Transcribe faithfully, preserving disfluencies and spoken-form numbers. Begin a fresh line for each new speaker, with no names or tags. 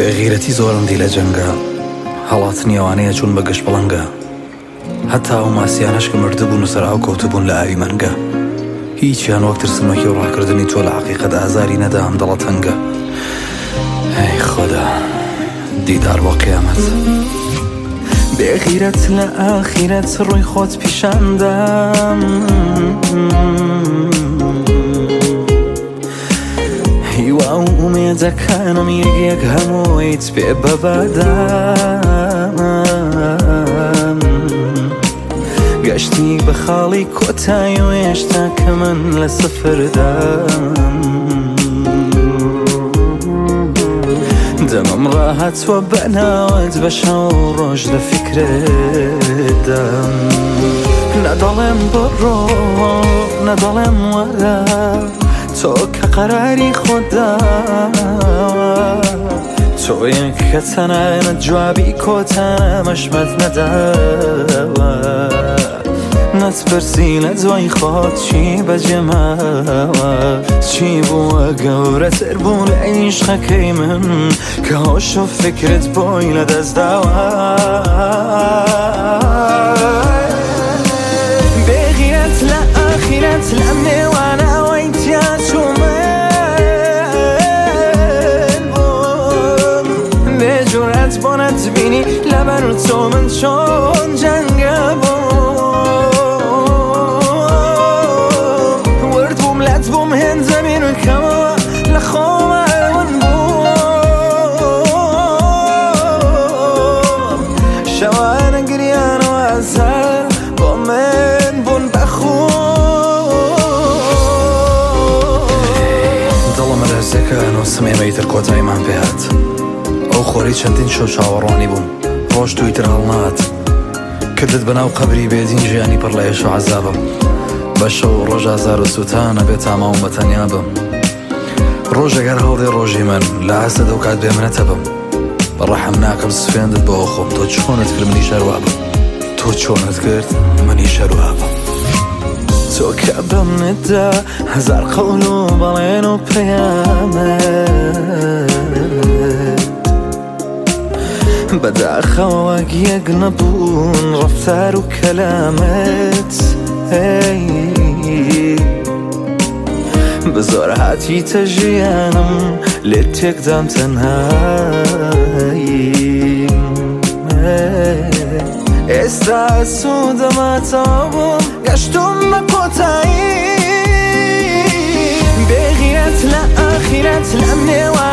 بێغیرەتی زۆرم دی لە جەنگە، هەڵات نیێوانەیە چوون بە گەشت بڵەنگە، هەتا ئەو ماسیانەش کە مردبوون و سەرهاو کەوتبوون لە ئاوی مەنگە. هیچیان وەک ترسنۆکی و ڕاهکردنی تۆ لە حەقیقەت ئازاری نەدا ئەم دڵە تەنگە. ئەی خۆدا دیدار بۆ قیامەت. بێغیرەت لە ئاخیرەت ڕووی خۆت پیشاندام، هیوا و ئومێدەکانم یەکێک هەموویت پێ بەبادام، گەشتی بە خاڵی کۆتایی و هێشتا کە من لە سەفردام، دەمەم ڕاهاتوە بەناوت بە شەو ڕۆژ لە فیکرێدام. نەدەڵێم بڕۆ نەدەڵێم وەرە، تۆ کە قەراری خۆداوە، تۆ یەک کە تەنانەت جوابی کۆتانەمەشمەت نەداوە، نەتپرسی لە دوای خۆت چی بەجێماوە، چی بووە گەورەتر بوو لە عیشقەکەی من کە هۆش و فکرت بۆی لەدەستداوە. بێغیرەت لە ئاخیرەت لەم نێوانەوەی تیا چوومن بووم، بێجورەت بۆ نەتبینی لەبەر تۆ من چۆن جەنگە بووم، ورد بووم لەت بووم هێن زەمین و کەمەوە لە خۆمەون بووم، شەوانە گریان و ئازار بۆ من بوون و سمێمەی تر کۆتاییمان پێهات. ئەو خۆری چەندین شەو چاوەڕوانی بووم، ڕۆژ توی تر هەڵنات، کردت بەناو قەبری بێدین ژیانی پڕ لە هێش و عەزابم، بە شەو ڕۆژ ئازار و سووتانە بێت تاماوم بە تەنیا بم. ڕۆژێگەر هەڵدێ ڕۆژی من لە ئاسە دەو کات بێ منەتە بم، بەڕەحم ناکەم سوێندت بۆ خۆم، تۆ چۆنت کرد منی شەروا بم، تۆ چۆنت کرد منی شەروا بم. تۆ کە بە منتدا هەزار قەول و بەڵێن و پەیامەت، بەداخەوە وەک یەک نەبوون ڕەفتار و کەلامەت، بە زۆر هاتیتە ژیانم لێت تێکدام تەنهاییم، ئێستا سوودەماتەوە بووم گەشتم بە کۆتایی. بێغیرەت لە ئاخیرەت لەم نێوان